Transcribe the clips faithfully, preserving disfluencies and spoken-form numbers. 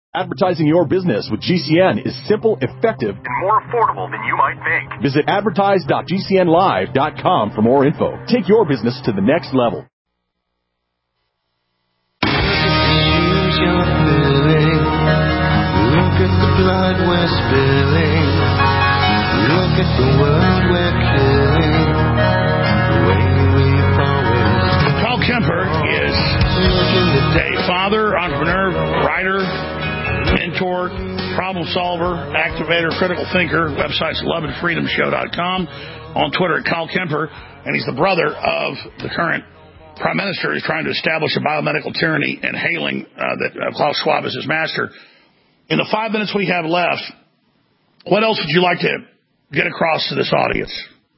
Advertising your business with G C N is simple, effective, and more affordable than you might think. Visit advertise dot g c n live dot com for more info. Take your business to the next level. Look at the blood we're spilling. Look at the world we're killing. The way we've always. Kyle Kemper is a father, entrepreneur, writer, mentor, problem solver, activator, critical thinker. Website's love and freedom show dot com. On Twitter at Kyle Kemper. And he's the brother of the current Prime Minister. He's trying to establish a biomedical tyranny and hailing uh, that uh, Klaus Schwab is his master. In the five minutes we have left, what else would you like to get across to this audience?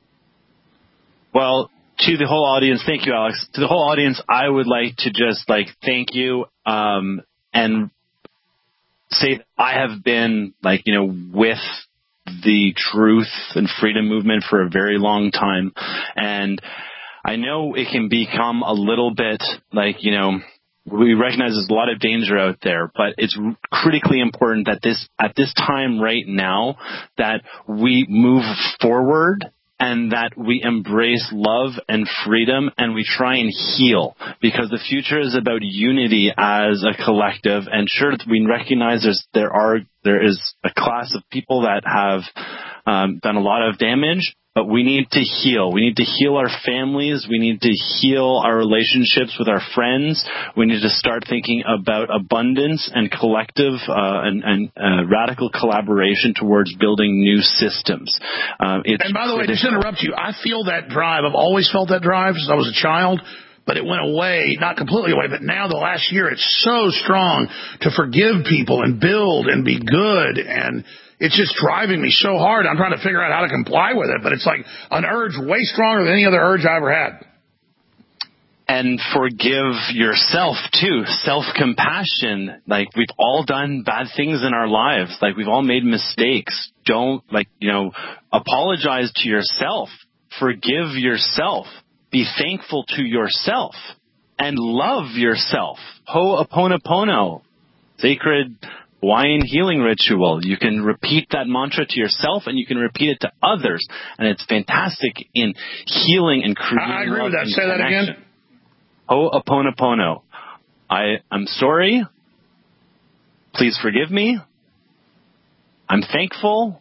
Well, to the whole audience, thank you, Alex. To the whole audience, I would like to just, like, thank you um, and say that I have been, like, you know, with the truth and freedom movement for a very long time. And I know it can become a little bit like, you know, we recognize there's a lot of danger out there, but it's critically important that this, at this time right now, that we move forward and that we embrace love and freedom and we try and heal, because the future is about unity as a collective. And sure, we recognize there's, there are, there is a class of people that have um, done a lot of damage, but we need to heal. We need to heal our families. We need to heal our relationships with our friends. We need to start thinking about abundance and collective uh, and, and uh, radical collaboration towards building new systems. Uh, it's and by the way, just to interrupt you, I feel that drive. I've always felt that drive since I was a child, but it went away, not completely away, but now the last year it's so strong to forgive people and build and be good, and it's just driving me so hard. I'm trying to figure out how to comply with it, but it's like an urge way stronger than any other urge I ever had. And forgive yourself, too. Self-compassion. Like, we've all done bad things in our lives. Like, we've all made mistakes. Don't, like, you know, apologize to yourself. Forgive yourself. Be thankful to yourself. And love yourself. Ho'oponopono. Sacred Hawaiian healing ritual. You can repeat that mantra to yourself and you can repeat it to others. And it's fantastic in healing and creating. I agree with that. Say that again. Ho'oponopono. I am sorry. Please forgive me. I'm thankful.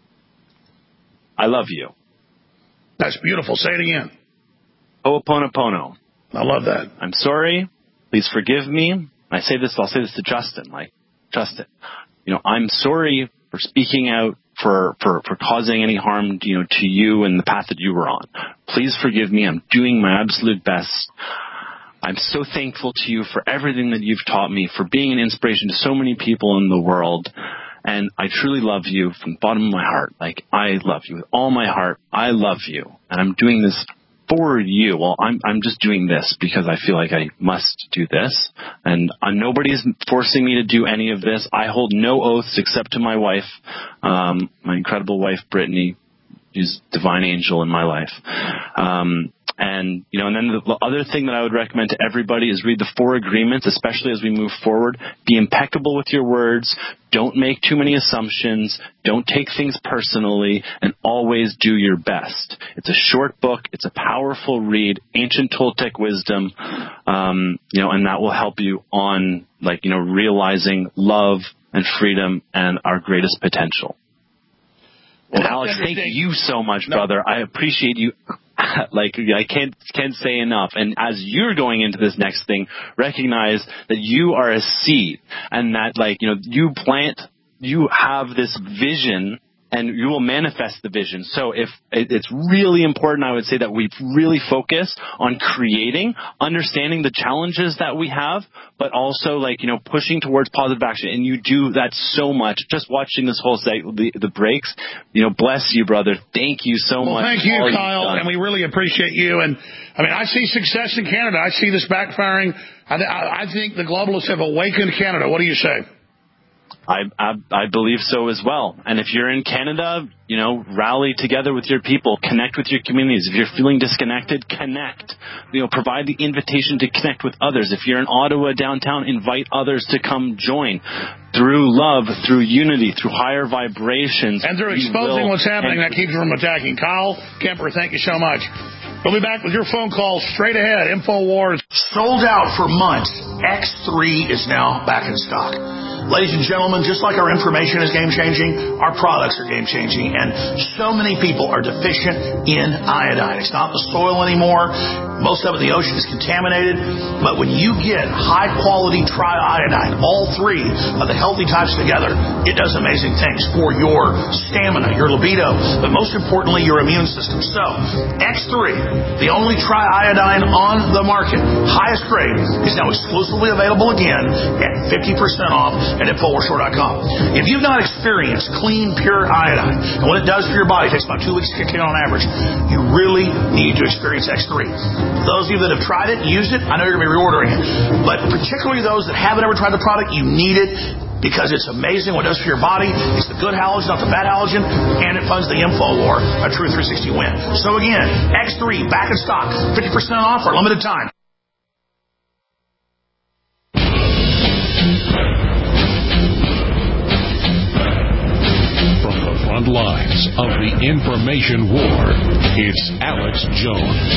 I love you. That's beautiful. Say it again. Ho'oponopono. I love that. I'm sorry. Please forgive me. I say this, I'll say this to Justin, like, Justin, you know, I'm sorry for speaking out, for, for, for causing any harm, you know, to you and the path that you were on. Please forgive me. I'm doing my absolute best. I'm so thankful to you for everything that you've taught me, for being an inspiration to so many people in the world. And I truly love you from the bottom of my heart. Like, I love you with all my heart. I love you. And I'm doing this for you. Well, I'm I'm just doing this because I feel like I must do this, and uh, nobody's forcing me to do any of this. I hold no oaths except to my wife, um, my incredible wife, Brittany. She's a divine angel in my life. Um, and, you know, and then the other thing that I would recommend to everybody is read the Four Agreements, especially as we move forward. Be impeccable with your words. Don't make too many assumptions. Don't take things personally, and always do your best. It's a short book. It's a powerful read, ancient Toltec wisdom, um, you know, and that will help you on, like, you know, realizing love and freedom and our greatest potential. And well, Alex, thank you so much, no. brother. I appreciate you. Like, I can't can't say enough. And as you're going into this next thing, recognize that you are a seed, and that, like, you know, you plant, you have this vision, and you will manifest the vision. So if it's really important, I would say that we really focus on creating, understanding the challenges that we have, but also, like, you know, pushing towards positive action. And you do that so much. Just watching this whole segment, the, the breaks, you know, bless you, brother. Thank you so well, much. Thank you, Kyle, and we really appreciate you. And I mean, I see success in Canada. I see this backfiring. I, I, I think the globalists have awakened Canada. What do you say? I, I I believe so as well. And if you're in Canada, you know, rally together with your people, connect with your communities. If you're feeling disconnected, connect. You know, provide the invitation to connect with others. If you're in Ottawa downtown, invite others to come join. Through love, through unity, through higher vibrations. And through exposing what's happening that keeps them from attacking. Kyle Kemper, thank you so much. We'll be back with your phone calls straight ahead. InfoWars. Sold out for months. X three is now back in stock. Ladies and gentlemen, just like our information is game-changing, our products are game-changing, and so many people are deficient in iodine. It's not the soil anymore. Most of it in the ocean is contaminated. But when you get high-quality triiodine, all three of the healthy types together, it does amazing things for your stamina, your libido, but most importantly, your immune system. So, X three, the only triiodine on the market, highest grade, is now exclusively available again at fifty percent off at InfoWars Store dot com. If you've not experienced clean, pure iodine, and what it does for your body, it takes about two weeks to kick in on average, you really need to experience X three. Those of you that have tried it, used it, I know you're going to be reordering it. But particularly those that haven't ever tried the product, you need it because it's amazing what it does for your body. It's the good halogen, not the bad halogen, and it funds the InfoWar, a true three sixty win. So again, X three, back in stock, fifty percent off for a limited time. Front lines of the information war, it's Alex Jones.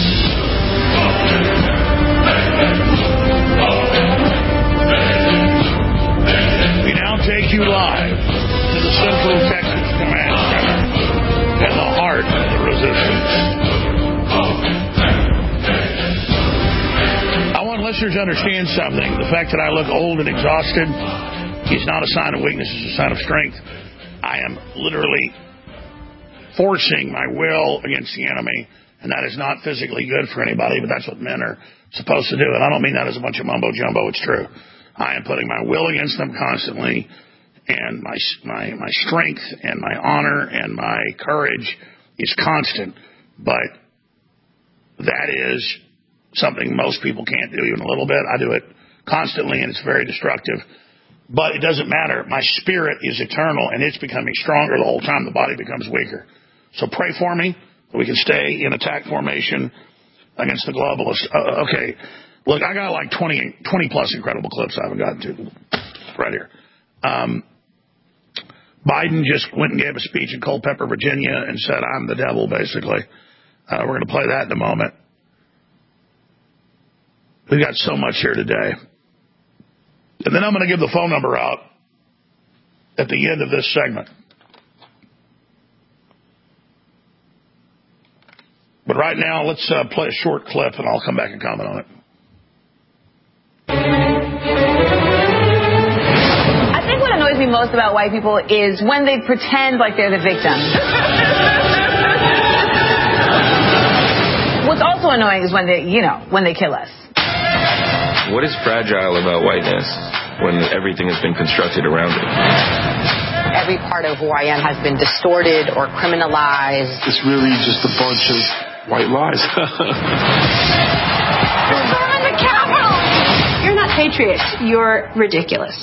We now take you live to the Central Texas Command Center in the heart of the resistance. I want listeners to understand something. The fact that I look old and exhausted is not a sign of weakness, it's a sign of strength. I am literally forcing my will against the enemy, and that is not physically good for anybody, but that's what men are supposed to do. And I don't mean that as a bunch of mumbo-jumbo. It's true. I am putting my will against them constantly, and my my my strength and my honor and my courage is constant. But that is something most people can't do even a little bit. I do it constantly, and it's very destructive. But it doesn't matter. My spirit is eternal, and it's becoming stronger the whole time. The body becomes weaker. So pray for me that we can stay in attack formation against the globalists. Uh, okay. Look, I got like twenty, twenty plus incredible clips I haven't gotten to right here. Um, Biden just went and gave a speech in Culpeper, Virginia, and said, I'm the devil, basically. Uh, we're going to play that in a moment. We've got so much here today. And then I'm going to give the phone number out at the end of this segment. But right now, let's uh, play a short clip, and I'll come back and comment on it. I think what annoys me most about white people is when they pretend like they're the victim. What's also annoying is when they, you know, when they kill us. What is fragile about whiteness when everything has been constructed around it? Every part of who I am has been distorted or criminalized. It's really just a bunch of white lies. Burn the Capitol! You're not patriots. You're ridiculous.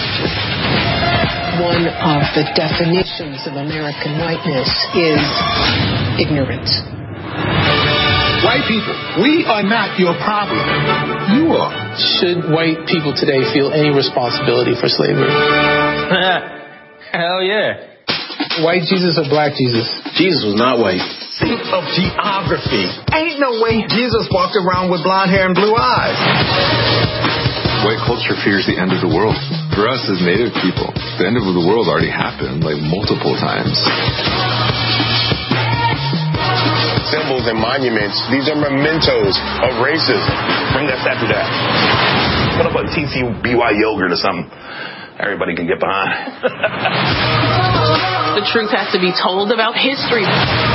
One of the definitions of American whiteness is ignorance. White people, we are not your problem. You are. Should white people today feel any responsibility for slavery? Hell yeah. White Jesus or black Jesus? Jesus was not white. Think of geography. Ain't no way Jesus walked around with blonde hair and blue eyes. White culture fears the end of the world. For us as Native people, the end of the world already happened, like multiple times. Symbols and monuments, these are mementos of racism. Bring that statue down. Put up a T C B Y yogurt or something everybody can get behind. The truth has to be told about history.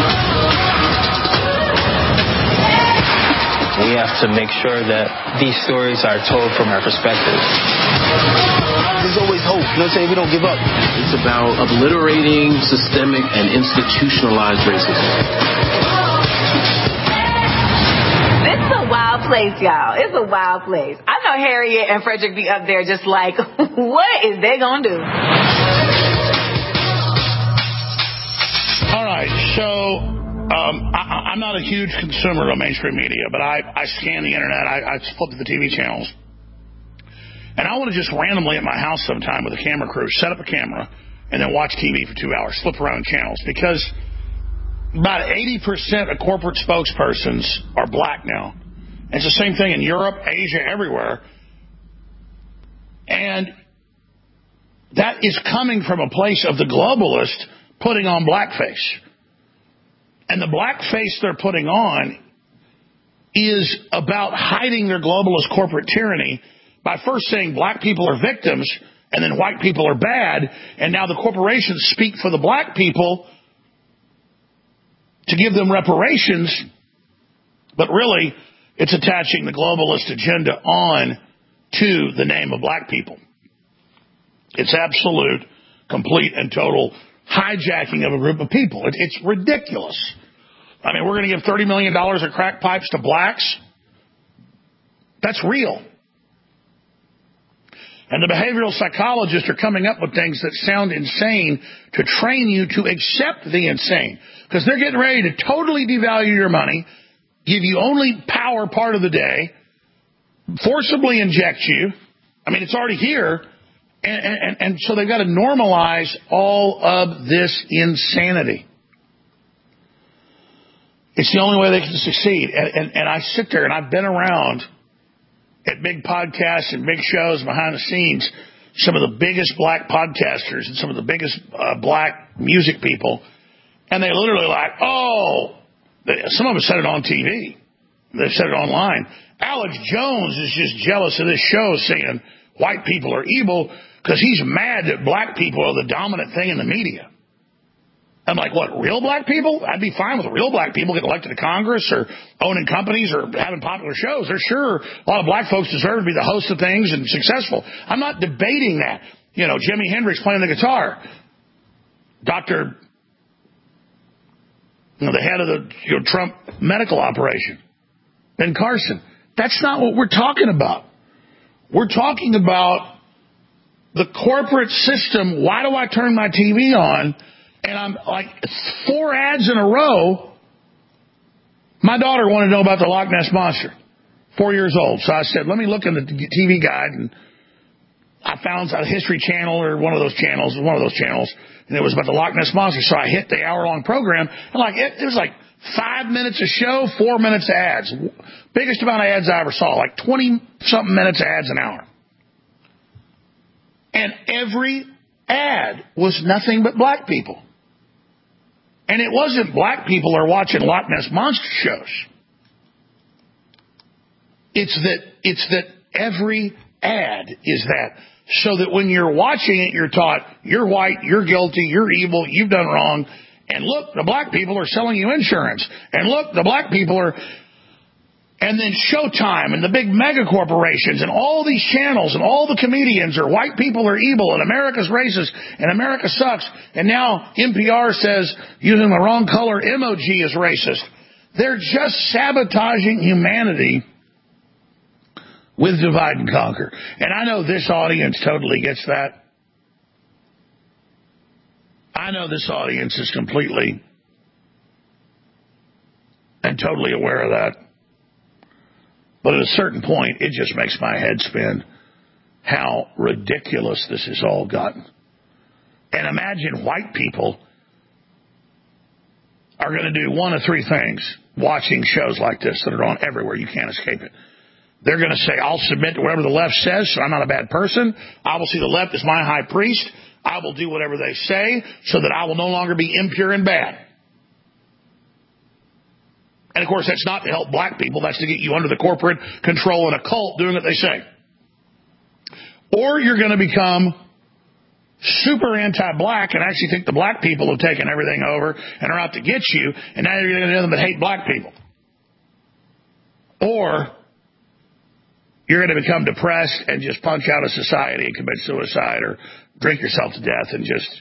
We have to make sure that these stories are told from our perspective. There's always hope. You know what I'm saying? We don't give up. It's about obliterating systemic and institutionalized racism. This is a wow wild place, y'all. It's a wild place. I know Harriet and Frederick be up there just like, what is they gonna do? All right, so um, I, I'm not a huge consumer of mainstream media, but I, I scan the internet. I, I flip to the T V channels. And I want to just randomly at my house sometime with a camera crew, set up a camera, and then watch T V for two hours, flip around channels. Because about eighty percent of corporate spokespersons are black now. And it's the same thing in Europe, Asia, everywhere. And that is coming from a place of the globalist putting on blackface. And the blackface they're putting on is about hiding their globalist corporate tyranny by first saying black people are victims and then white people are bad, and now the corporations speak for the black people to give them reparations, but really it's attaching the globalist agenda on to the name of black people. It's absolute, complete, and total hijacking of a group of people. It, it's ridiculous. I mean, we're going to give thirty million dollars of crack pipes to blacks? That's real. And the behavioral psychologists are coming up with things that sound insane to train you to accept the insane. Because they're getting ready to totally devalue your money, give you only power part of the day, forcibly inject you. I mean, it's already here. And, and, and so they've got to normalize all of this insanity. It's the only way they can succeed. And, and, and I sit there and I've been around at big podcasts and big shows behind the scenes, some of the biggest black podcasters and some of the biggest uh, black music people, and they literally like, oh, they, some of them said it on T V. They've said it online. Alex Jones is just jealous of this show saying white people are evil because he's mad that black people are the dominant thing in the media. I'm like, what, real black people? I'd be fine with real black people getting elected to Congress or owning companies or having popular shows. They're sure a lot of black folks deserve to be the host of things and successful. I'm not debating that. You know, Jimi Hendrix playing the guitar. Doctor, you know, the head of the you know, Trump medical operation. Ben Carson. That's not what we're talking about. We're talking about the corporate system. Why do I turn my T V on? And I'm like, four ads in a row. My daughter wanted to know about the Loch Ness Monster. Four years old. So I said, let me look in the T V guide. And I found a History Channel or one of those channels, one of those channels. And it was about the Loch Ness Monster. So I hit the hour-long program. And like, it, it was like five minutes of show, four minutes of ads. Biggest amount of ads I ever saw. Like twenty-something minutes of ads an hour. And every ad was nothing but black people. And it wasn't black people are watching Loch Ness Monster shows. It's that it's that every ad is that. So that when you're watching it, you're taught, you're white, you're guilty, you're evil, you've done wrong. And look, the black people are selling you insurance. And look, the black people are... And then Showtime and the big mega corporations and all these channels and all the comedians are white people are evil and America's racist and America sucks. And now N P R says using the wrong color emoji is racist. They're just sabotaging humanity with divide and conquer. And I know this audience totally gets that. I know this audience is completely and totally aware of that. But at a certain point, it just makes my head spin how ridiculous this has all gotten. And imagine white people are going to do one of three things watching shows like this that are on everywhere. You can't escape it. They're going to say, I'll submit to whatever the left says, so I'm not a bad person. I will see the left as my high priest. I will do whatever they say so that I will no longer be impure and bad. And, of course, that's not to help black people. That's to get you under the corporate control and a cult doing what they say. Or you're going to become super anti-black and actually think the black people have taken everything over and are out to get you, and now you're going to do nothing but hate black people. Or you're going to become depressed and just punch out of society and commit suicide or drink yourself to death and just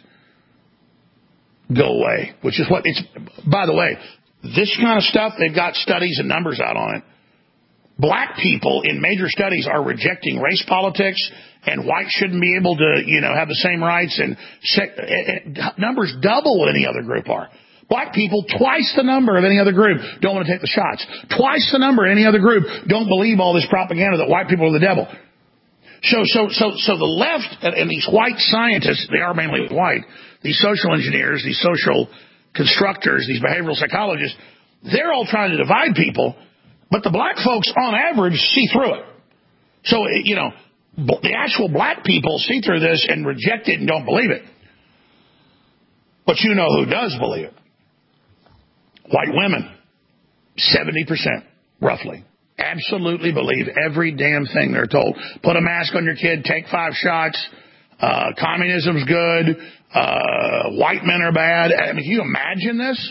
go away, which is what it's, by the way, this kind of stuff, they've got studies and numbers out on it. black people in major studies are rejecting race politics, and whites shouldn't be able to, you know, have the same rights, and sec- numbers double what any other group are. Black people, twice the number of any other group, don't want to take the shots. Twice the number of any other group don't believe all this propaganda that white people are the devil. So, so, so, so the left and these white scientists, they are mainly white, these social engineers, these social constructors, these behavioral psychologists, they're all trying to divide people, but the black folks, on average, see through it. So, you know, the actual black people see through this and reject it and don't believe it. But you know who does believe it? White women, seventy percent, roughly, absolutely believe every damn thing they're told. Put a mask on your kid, take five shots, uh, communism's good, uh, white men are bad. I mean, can you imagine this?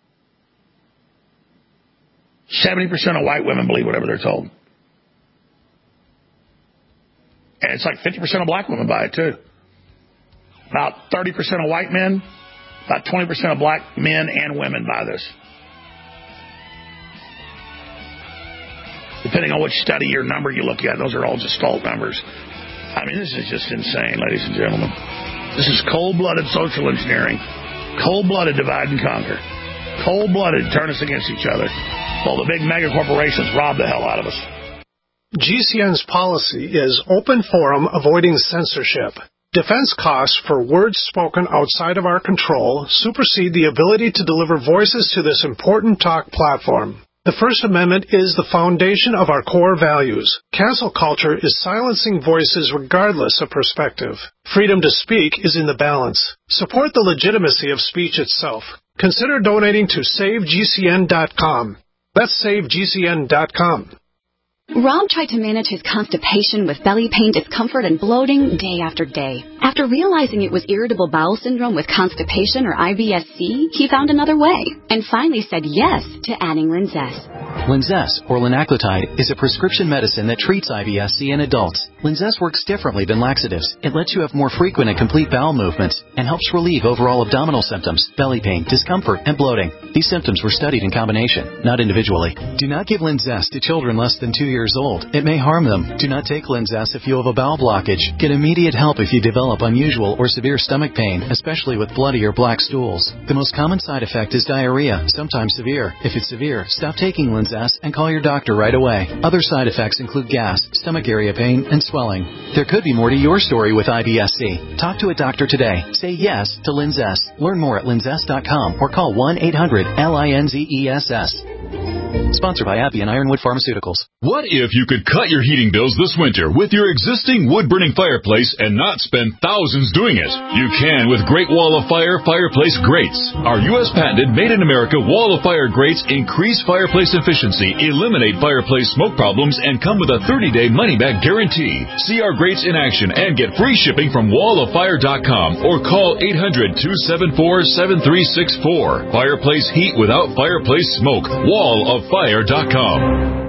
seventy percent of white women believe whatever they're told. And it's like fifty percent of black women buy it, too. About thirty percent of white men, about twenty percent of black men and women buy this. Depending on which study or number you look at, those are all just alt numbers. I mean, this is just insane, ladies and gentlemen. This is cold-blooded social engineering. Cold-blooded divide and conquer. Cold-blooded turn us against each other. While the big mega corporations rob the hell out of us. G C N's policy is open forum, avoiding censorship. Defense costs for words spoken outside of our control supersede the ability to deliver voices to this important talk platform. The First Amendment is the foundation of our core values. Cancel culture is silencing voices regardless of perspective. Freedom to speak is in the balance. Support the legitimacy of speech itself. Consider donating to save G C N dot com. That's save G C N dot com. Rob tried to manage his constipation with belly pain, discomfort, and bloating day after day. After realizing it was irritable bowel syndrome with constipation, or I B S C, he found another way and finally said yes to adding Linzess. Linzess, or linaclotide, is a prescription medicine that treats I B S C in adults. Linzess works differently than laxatives. It lets you have more frequent and complete bowel movements and helps relieve overall abdominal symptoms, belly pain, discomfort, and bloating. These symptoms were studied in combination, not individually. Do not give Linzess to children less than two years old. It may harm them. Do not take Linzess if you have a bowel blockage. Get immediate help if you develop unusual or severe stomach pain, especially with bloody or black stools. The most common side effect is diarrhea, sometimes severe. If it's severe, stop taking Linzess and call your doctor right away. Other side effects include gas, stomach area pain, and swelling. There could be more to your story with I B S C. Talk to a doctor today. Say yes to Linzess. Learn more at linzess dot com or call one eight hundred L I N Z E S S. Sponsored by AbbVie and Ironwood Pharmaceuticals. What if you could cut your heating bills this winter with your existing wood-burning fireplace and not spend thousands doing it? You can with Great Wall of Fire Fireplace Grates. Our U S patented made-in-America Wall of Fire grates increase fireplace efficiency, eliminate fireplace smoke problems, and come with a thirty-day money-back guarantee. See our grates in action and get free shipping from wall of fire dot com or call eight hundred, two seven four, seven three six four. Fireplace heat without fireplace smoke. wall of fire dot com.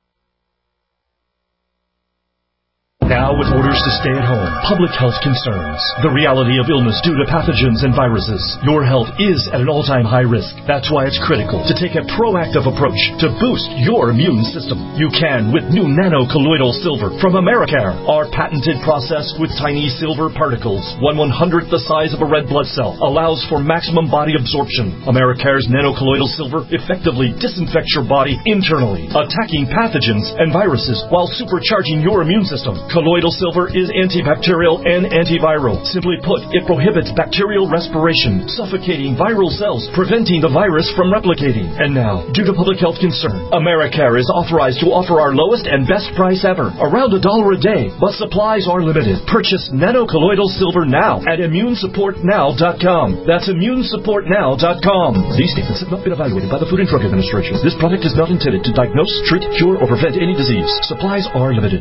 Now with orders to stay at home, public health concerns, the reality of illness due to pathogens and viruses, your health is at an all-time high risk. That's why it's critical to take a proactive approach to boost your immune system. You can with new nano-colloidal silver from Americare. Our patented process with tiny silver particles, one one-hundredth the size of a red blood cell, allows for maximum body absorption. Americare's nano-colloidal silver effectively disinfects your body internally, attacking pathogens and viruses while supercharging your immune system. Colloidal silver is antibacterial and antiviral. Simply put, it prohibits bacterial respiration, suffocating viral cells, preventing the virus from replicating. And now, due to public health concern, Americare is authorized to offer our lowest and best price ever, around a dollar a day, but supplies are limited. Purchase nano-colloidal silver now at immune support now dot com. That's immune support now dot com. These statements have not been evaluated by the Food and Drug Administration. This product is not intended to diagnose, treat, cure, or prevent any disease. Supplies are limited.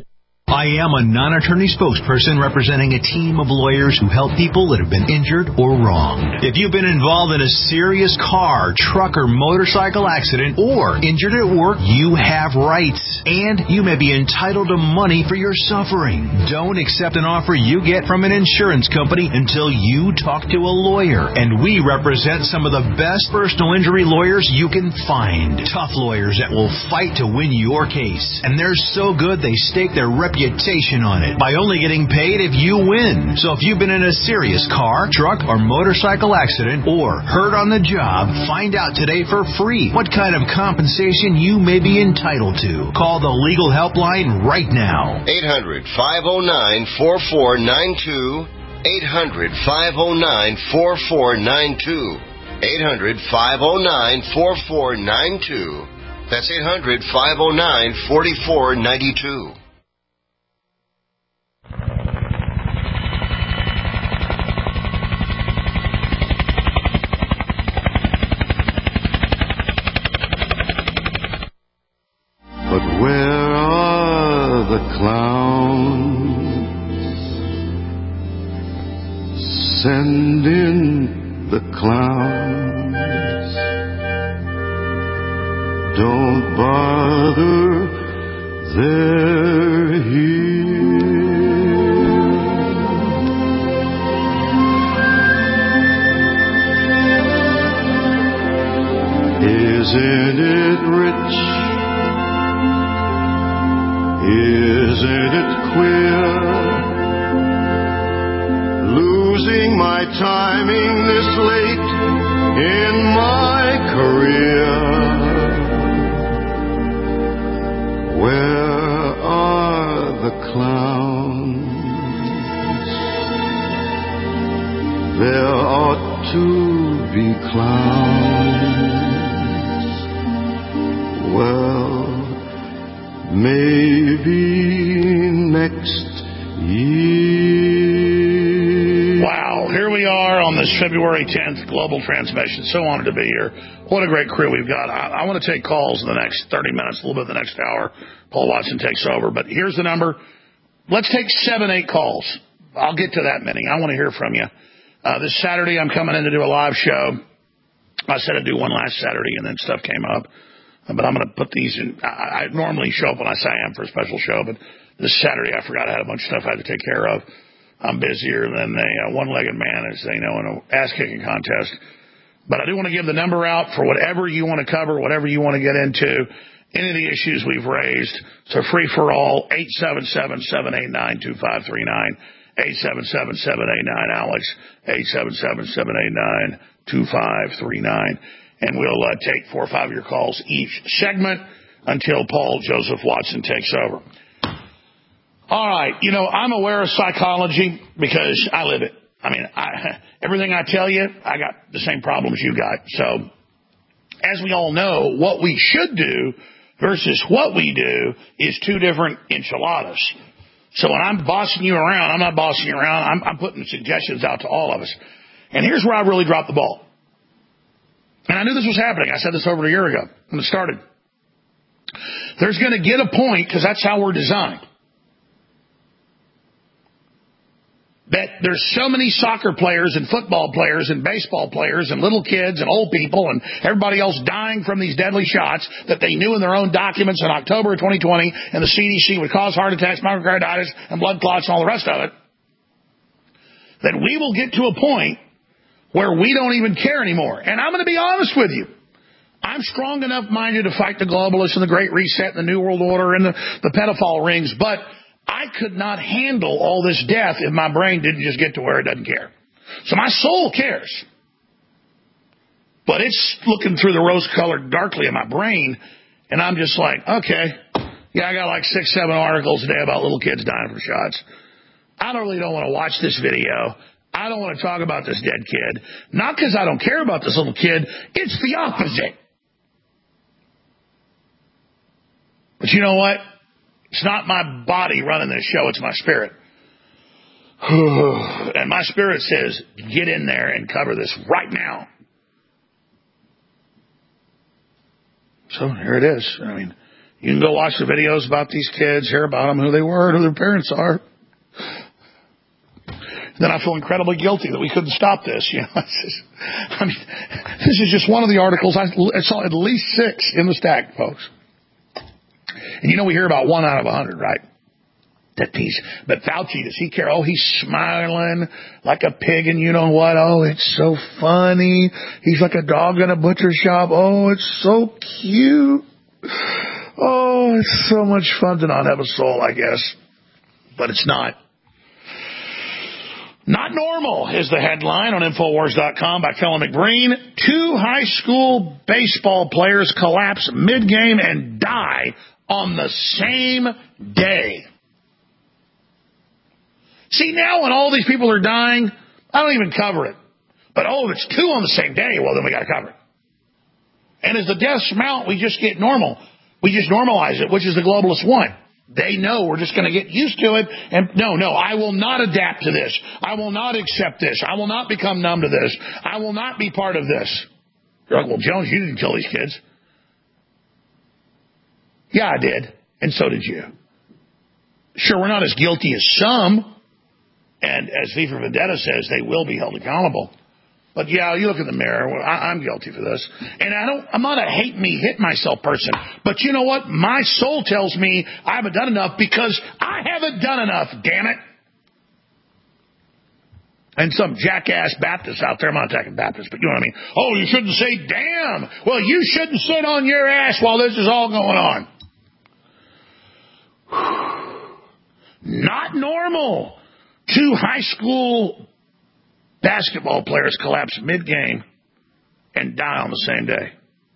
I am a non-attorney spokesperson representing a team of lawyers who help people that have been injured or wronged. If you've been involved in a serious car, truck, or motorcycle accident or injured at work, you have rights, and you may be entitled to money for your suffering. Don't accept an offer you get from an insurance company until you talk to a lawyer, and we represent some of the best personal injury lawyers you can find. Tough lawyers that will fight to win your case, and they're so good they stake their reputation on it by only getting paid if you win. So if you've been in a serious car, truck, or motorcycle accident or hurt on the job, find out today for free what kind of compensation you may be entitled to. Call the legal helpline right now. eight hundred, five oh nine, four four nine two. eight hundred, five oh nine, four four nine two. eight hundred, five oh nine, four four nine two. That's eight hundred, five oh nine, four four nine two. But where are the clowns? Send in the clowns. Don't bother, they're here. Isn't it rich? Isn't it queer, losing my timing this late in my career? Where are the clowns? There ought to be clowns. Well, maybe next year. Wow, here we are on this February tenth global transmission. So honored to be here. What a great crew we've got. I, I want to take calls in the next thirty minutes, a little bit the next hour. Paul Watson takes over. But here's the number. Let's take seven, eight calls. I'll get to that many. I want to hear from you. Uh, this Saturday, I'm coming in to do a live show. I said I'd do one last Saturday, and then stuff came up. But I'm going to put these in. I, I normally show up when I say I am for a special show, but this Saturday I forgot I had a bunch of stuff I had to take care of. I'm busier than a uh, one-legged man, as they know, in an ass-kicking contest. But I do want to give the number out for whatever you want to cover, whatever you want to get into, any of the issues we've raised. So free for all, eight seven seven, seven eight nine, two five three nine, eight seven seven, seven eight nine, Alex, eight seven seven, seven eight nine, two five three nine. And we'll uh, take four or five of your calls each segment until Paul Joseph Watson takes over. All right. You know, I'm aware of psychology because I live it. I mean, I, everything I tell you, I got the same problems you got. So, as we all know, what we should do versus what we do is two different enchiladas. So when I'm bossing you around, I'm not bossing you around. I'm, I'm putting suggestions out to all of us. And here's where I really dropped the ball. And I knew this was happening. I said this over a year ago when it started. There's going to get a point, because that's how we're designed, that there's so many soccer players and football players and baseball players and little kids and old people and everybody else dying from these deadly shots that they knew in their own documents in October of twenty twenty, and the C D C would cause heart attacks, myocarditis, and blood clots and all the rest of it, that we will get to a point where we don't even care anymore. And I'm going to be honest with you. I'm strong enough minded to fight the globalists and the Great Reset and the New World Order and the, the pedophile rings, but I could not handle all this death if my brain didn't just get to where it doesn't care. So my soul cares. But it's looking through the rose-colored darkly in my brain, and I'm just like, okay, yeah, I got like six, seven articles a day about little kids dying from shots. I don't really don't want to watch this video. I don't want to talk about this dead kid. Not because I don't care about this little kid. It's the opposite. But you know what? It's not my body running this show. It's my spirit. And my spirit says, get in there and cover this right now. So here it is. I mean, You can go watch the videos about these kids, hear about them, who they were, who their parents are. Then I feel incredibly guilty that we couldn't stop this. You know, just, I mean, this is just one of the articles. I saw at least six in the stack, folks. And you know, we hear about one out of a hundred, right? That these, but Fauci, does he care? Oh, he's smiling like a pig, and you know what? Oh, it's so funny. He's like a dog in a butcher shop. Oh, it's so cute. Oh, it's so much fun to not have a soul, I guess. But it's not. Not normal is the headline on Infowars dot com by Kellen McBreen. Two high school baseball players collapse mid-game and die on the same day. See, now when all these people are dying, I don't even cover it. But, oh, if it's two on the same day, well, then we got to cover it. And as the deaths mount, we just get normal. We just normalize it, which is the globalists want. They know we're just going to get used to it. And no, no, I will not adapt to this. I will not accept this. I will not become numb to this. I will not be part of this. You're like, well, Jones, you didn't kill these kids. Yeah, I did. And so did you. Sure, we're not as guilty as some. And as V for Vendetta says, they will be held accountable. But yeah, you look in the mirror. Well, I, I'm guilty for this, and I don't. I'm not a hate me, hit myself person. But you know what? My soul tells me I haven't done enough because I haven't done enough. Damn it! And some jackass Baptist out there. I'm not attacking Baptists, but you know what I mean. Oh, you shouldn't say "damn." Well, you shouldn't sit on your ass while this is all going on. Not normal. Two high school basketball players collapse mid-game and die on the same day.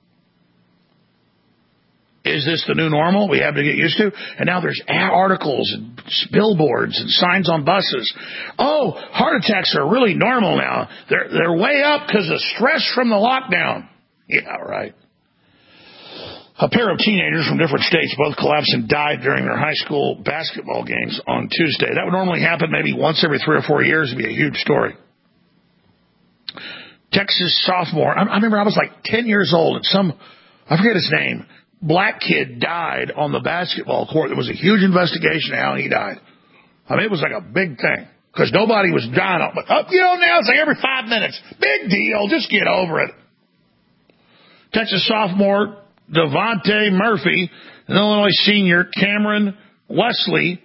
Is this the new normal we have to get used to? And now there's articles and billboards and signs on buses. Oh, heart attacks are really normal now. They're, they're way up because of stress from the lockdown. Yeah, right. A pair of teenagers from different states both collapsed and died during their high school basketball games on Tuesday. That would normally happen maybe once every three or four years. It would be a huge story. Texas sophomore, I remember I was like ten years old, and some, I forget his name, black kid died on the basketball court. There was a huge investigation of how he died. I mean, it was like a big thing, because nobody was dying on, but up, you know, now it's like every five minutes. Big deal, just get over it. Texas sophomore Devontae Murphy and Illinois senior Cameron Wesley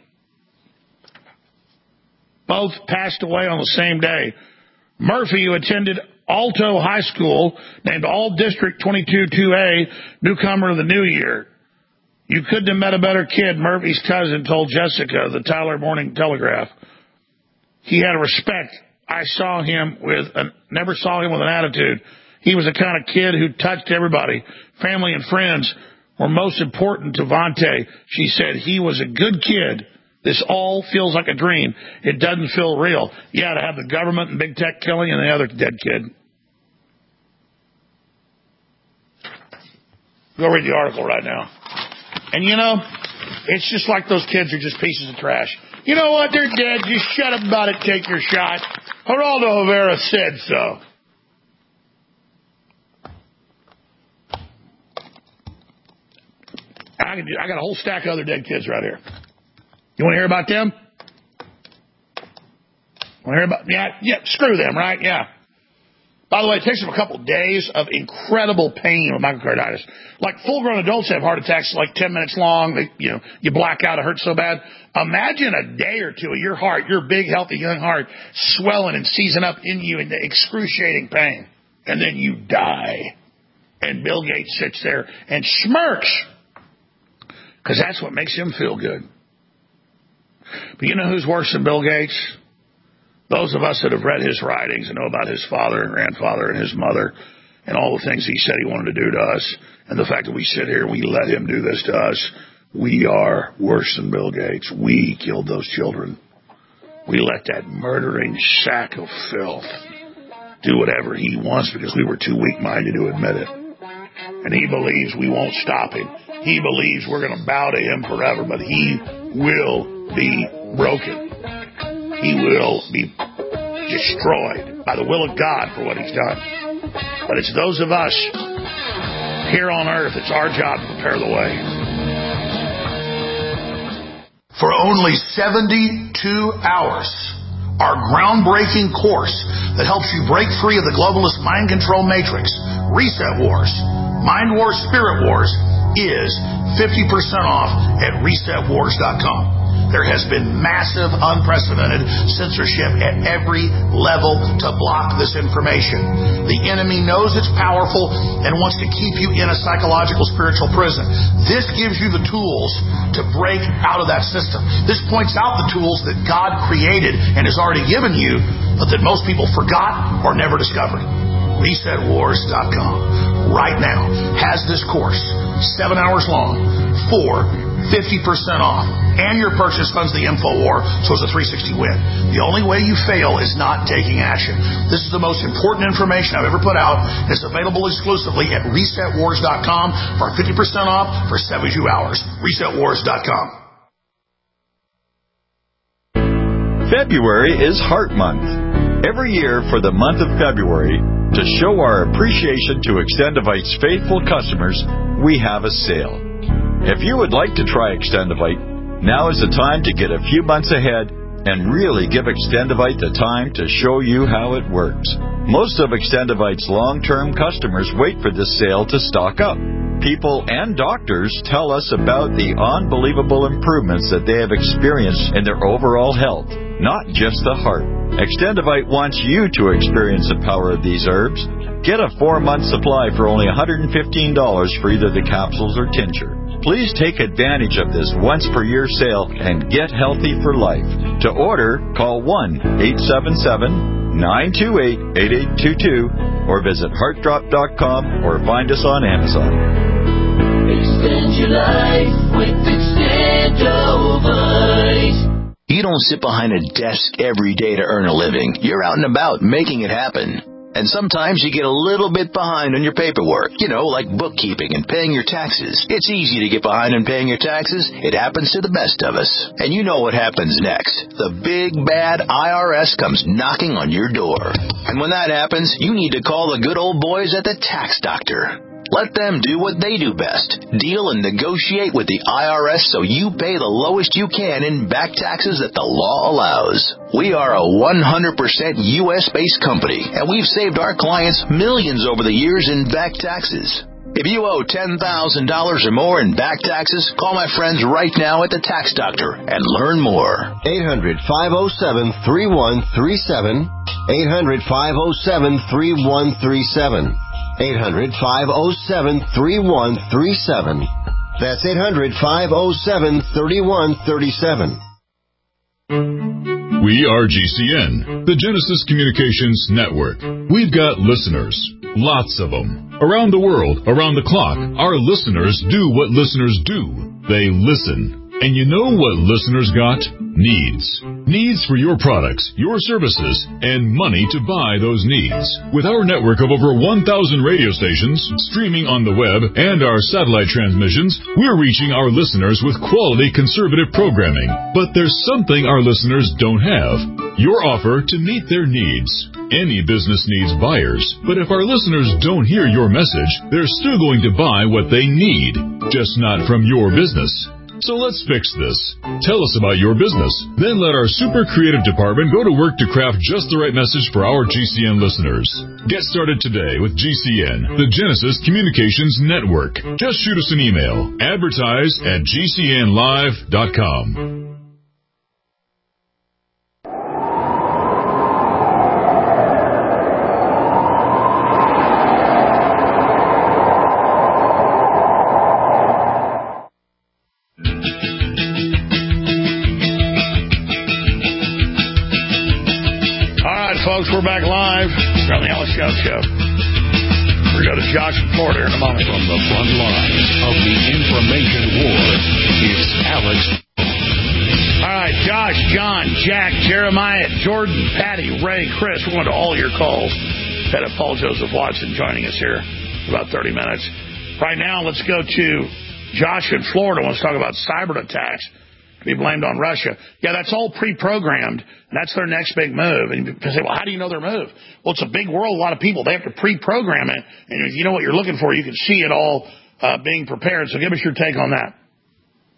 both passed away on the same day. Murphy, who attended Alto High School, named All District twenty-two two A, newcomer of the new year. You couldn't have met a better kid, Murphy's cousin told Jessica of the Tyler Morning Telegraph. He had a respect. I saw him with, a, never saw him with an attitude. He was the kind of kid who touched everybody. Family and friends were most important to Vontae. She said he was a good kid. This all feels like a dream. It doesn't feel real. Yeah, to have the government and big tech killing and the other dead kid. Go read the article right now. And you know, it's just like those kids are just pieces of trash. You know what? They're dead. Just shut up about it. Take your shot. Geraldo Rivera said so. I, can, I got a whole stack of other dead kids right here. You want to hear about them? Want to hear about? Yeah, yeah. Screw them, right? Yeah. By the way, it takes them a couple days of incredible pain with myocarditis. Like full-grown adults have heart attacks like ten minutes long. They, you know, you black out. It hurts so bad. Imagine a day or two of your heart, your big, healthy, young heart, swelling and seizing up in you in the excruciating pain, and then you die. And Bill Gates sits there and smirks because that's what makes him feel good. But you know who's worse than Bill Gates? Those of us that have read his writings and know about his father and grandfather and his mother and all the things he said he wanted to do to us, and the fact that we sit here and we let him do this to us, we are worse than Bill Gates. We killed those children. We let that murdering sack of filth do whatever he wants because we were too weak-minded to admit it. And he believes we won't stop him. He believes we're going to bow to him forever, but he will be broken. He will be destroyed by the will of God for what he's done. But it's those of us here on earth, it's our job to prepare the way. for only seventy-two hours. Our groundbreaking course that helps you break free of the globalist mind control matrix, Reset Wars, Mind Wars, Spirit Wars, is fifty percent off at reset wars dot com. There has been massive, unprecedented censorship at every level to block this information. The enemy knows it's powerful and wants to keep you in a psychological, spiritual prison. This gives you the tools to break out of that system. This points out the tools that God created and has already given you, but that most people forgot or never discovered. reset wars dot com right now has this course, seven hours long, for fifty percent off, and your purchase funds the InfoWar, so it's a three sixty win. The only way you fail is not taking action. This is the most important information I've ever put out. It's available exclusively at reset wars dot com for fifty percent off for seventy-two hours. reset wars dot com. February is Heart Month. Every year for the month of February, to show our appreciation to Extendivite's faithful customers, we have a sale. If you would like to try Extendivite, now is the time to get a few months ahead and really give Extendivite the time to show you how it works. Most of Extendivite's long-term customers wait for this sale to stock up. People and doctors tell us about the unbelievable improvements that they have experienced in their overall health, not just the heart. Extendivite wants you to experience the power of these herbs. Get a four-month supply for only one hundred fifteen dollars for either the capsules or tincture. Please take advantage of this once-per-year sale and get healthy for life. To order, call one eight seven seven, nine two eight, eight eight two two or visit heart drop dot com or find us on Amazon. Extend your life with Extendivite. You don't sit behind a desk every day to earn a living. You're out and about making it happen. And sometimes you get a little bit behind on your paperwork, you know, like bookkeeping and paying your taxes. It's easy to get behind on paying your taxes. It happens to the best of us. And you know what happens next. The big, bad I R S comes knocking on your door. And when that happens, you need to call the good old boys at the Tax Doctor. Let them do what they do best. Deal and negotiate with the I R S so you pay the lowest you can in back taxes that the law allows. We are a one hundred percent U S-based company, and we've saved our clients millions over the years in back taxes. If you owe ten thousand dollars or more in back taxes, call my friends right now at the Tax Doctor and learn more. eight hundred, five oh seven, three one three seven. eight hundred, five oh seven, three one three seven. eight hundred, five oh seven, three one three seven. That's eight hundred, five oh seven, three one three seven. We are G C N, the Genesis Communications Network. We've got listeners, lots of them. Around the world, around the clock, our listeners do what listeners do. They listen. And you know what listeners got? Needs. Needs for your products, your services, and money to buy those needs. With our network of over one thousand radio stations, streaming on the web, and our satellite transmissions, we're reaching our listeners with quality conservative programming. But there's something our listeners don't have. Your offer to meet their needs. Any business needs buyers, but if our listeners don't hear your message, they're still going to buy what they need, just not from your business. So let's fix this. Tell us about your business. Then let our super creative department go to work to craft just the right message for our G C N listeners. Get started today with G C N, the Genesis Communications Network. Just shoot us an email. Advertise at G C N live dot com. Folks, we're back live on the Alex Jones Show. We're going to go to Josh in Florida in a moment. From the front lines of the information war, it's Alex. All right, Josh, John, Jack, Jeremiah, Jordan, Patty, Ray, Chris. We're going to all your calls. We've had a Paul Joseph Watson joining us here in about thirty minutes. Right now, let's go to Josh in Florida. Wants to talk about cyber attacks to be blamed on Russia. Yeah, that's all pre-programmed. That's their next big move. And you say, well, how do you know their move? Well, it's a big world, a lot of people. They have to pre-program it. And if you know what you're looking for, you can see it all uh, being prepared. So give us your take on that.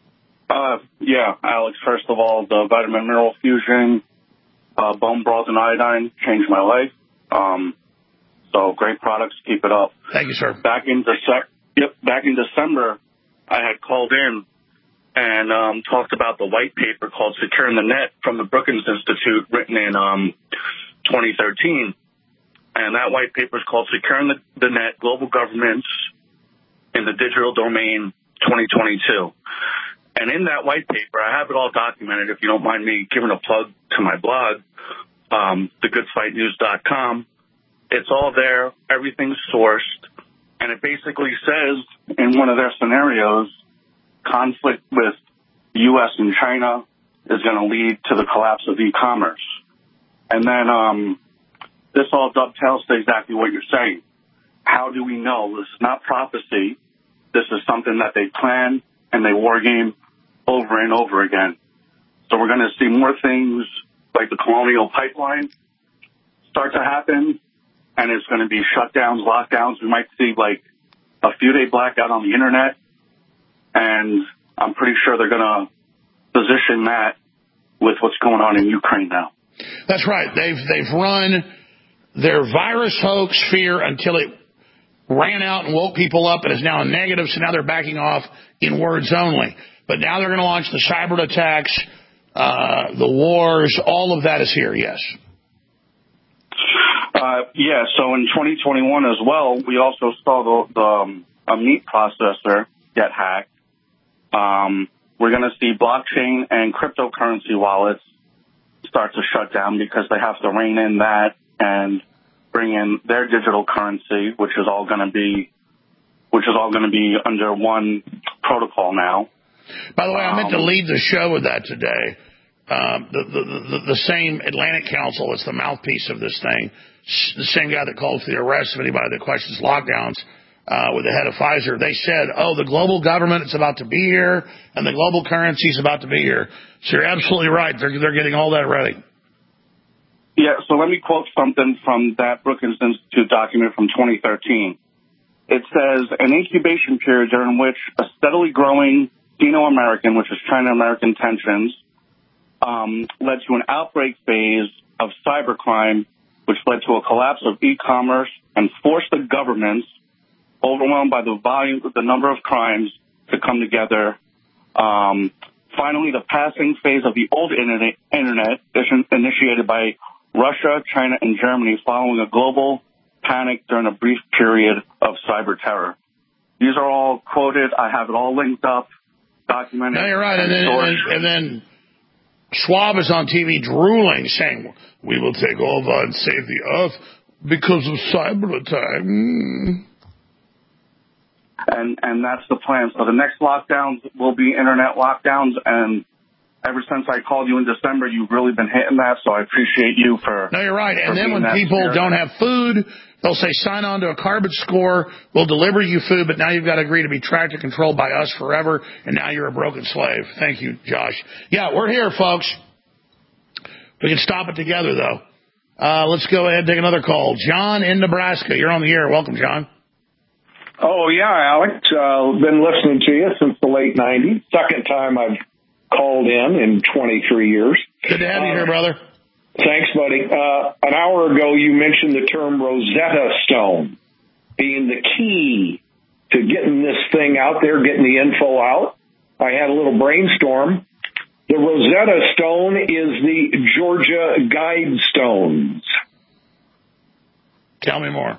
Uh, yeah, Alex, first of all, the Vitamin Mineral Fusion, uh, bone broth and iodine changed my life. Um, so great products. Keep it up. Thank you, sir. Back in, Dece- yep, back in December, I had called in and um, talked about the white paper called Securing the Net from the Brookings Institute, written in um, twenty thirteen. And that white paper is called Securing the, the Net, Global Governments in the Digital Domain twenty twenty-two. And in that white paper, I have it all documented, if you don't mind me giving a plug to my blog, um, the good fight news dot com. It's all there. Everything's sourced. And it basically says in one of their scenarios, conflict with U S and China is going to lead to the collapse of e-commerce. And then um, this all dovetails to exactly what you're saying. How do we know? This is not prophecy. This is something that they plan and they war game over and over again. So we're going to see more things like the Colonial Pipeline start to happen, and it's going to be shutdowns, lockdowns. We might see like a few day blackout on the internet, and I'm pretty sure they're going to position that with what's going on in Ukraine now. That's right. They've they've run their virus hoax fear until it ran out and woke people up and is now a negative, so now they're backing off in words only. But now they're going to launch the cyber attacks, uh, the wars, all of that is here, yes. Uh, yeah, so in twenty twenty-one as well, we also saw the, the um, a meat processor get hacked. Um, we're going to see blockchain and cryptocurrency wallets start to shut down because they have to rein in that and bring in their digital currency, which is all going to be, which is all going to be under one protocol now. By the way, I meant to Um, lead the show with that today. Um, the, the, the, the same Atlantic Council, it's the mouthpiece of this thing, the same guy that called for the arrest of anybody that questions lockdowns, uh, with the head of Pfizer, they said, oh, the global government is about to be here, and the global currency is about to be here. So you're absolutely right. They're, they're getting all that ready. Yeah, so let me quote something from that Brookings Institute document from twenty thirteen. It says, an incubation period during which a steadily growing Sino-American, which is China-American tensions, um, led to an outbreak phase of cybercrime, which led to a collapse of e-commerce and forced the governments, overwhelmed by the volume, the number of crimes, to come together. Um, finally, the passing phase of the old internet, internet initiated by Russia, China, and Germany following a global panic during a brief period of cyber terror. These are all quoted. I have it all linked up, documented. No, you're right. And then, and, then, and then Schwab is on T V drooling, saying, we will take over and save the earth because of cyber attack. Mm. And, and that's the plan. So the next lockdowns will be internet lockdowns, and ever since I called you in December, you've really been hitting that, so I appreciate you for... No, you're right. And then when people spirit. don't have food, they'll say, sign on to a carbon score, we'll deliver you food, but now you've got to agree to be tracked and controlled by us forever, and now you're a broken slave. Thank you, Josh. Yeah, we're here, folks. We can stop it together, though. Uh, let's go ahead and take another call. John in Nebraska. You're on the air. Welcome, John. Oh, yeah, Alex. Uh, been listening to you since the late nineties. Second time I've called in in twenty-three years. Good to have uh, you here, brother. Thanks, buddy. Uh, an hour ago, you mentioned the term Rosetta Stone being the key to getting this thing out there, getting the info out. I had a little brainstorm. The Rosetta Stone is the Georgia Guidestones. Tell me more.